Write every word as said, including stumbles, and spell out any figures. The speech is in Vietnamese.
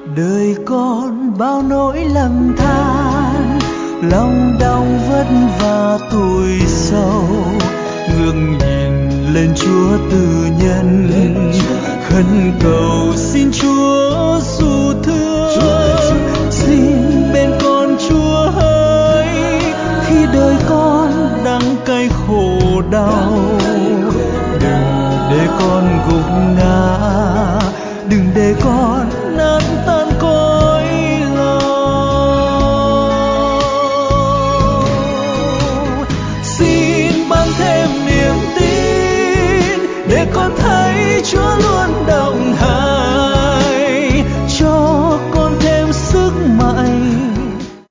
Đời con bao nỗi lầm than, lòng đau vất vả tuổi sầu, ngước nhìn lên Chúa từ nhân, khẩn cầu xin Chúa dù thương, xin bên con Chúa hỡi, khi đời con đắng cay khổ đau. Đừng để con gục ngã, đừng để con